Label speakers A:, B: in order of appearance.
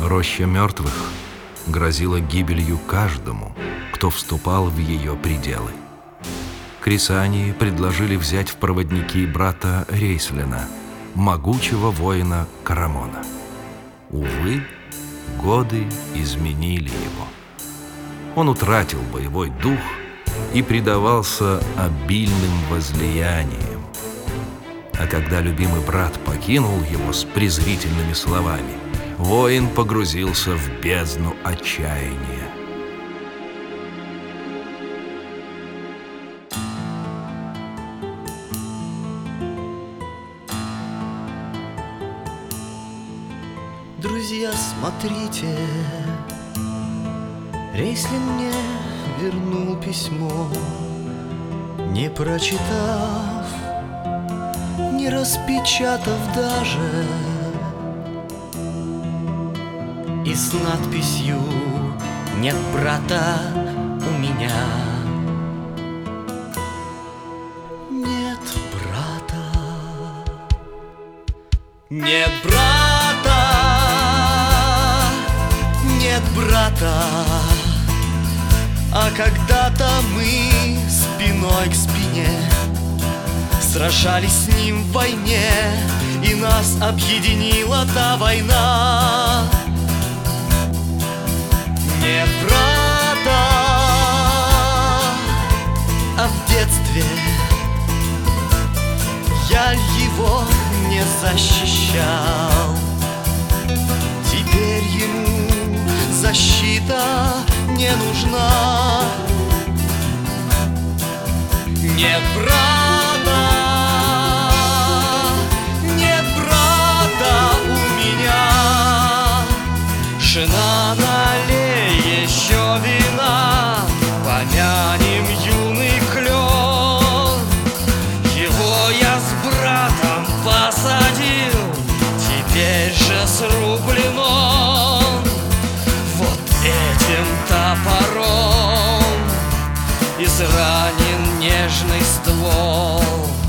A: Роща мертвых грозила гибелью каждому, кто вступал в ее пределы. Крисании предложили взять в проводники брата Рейслина, могучего воина Карамона. Увы, годы изменили его. Он утратил боевой дух и предавался обильным возлияниям. А когда любимый брат покинул его с презрительными словами, воин погрузился в бездну отчаяния.
B: Друзья, смотрите, Рейслин мне вернул письмо, не прочитав, не распечатав даже, и с надписью «Нет брата у меня». Нет брата, нет брата, нет брата. А когда-то мы спиной к спине сражались с ним в войне, и нас объединила та война. Нет брата, а в детстве я его не защищал. Теперь ему защита не нужна. Нет брата, нет брата у меня. Жена, налей еще вина, помянем юный клен. Его я с братом посадил, теперь же срублен он вот этим топором. Изранен нежный ствол.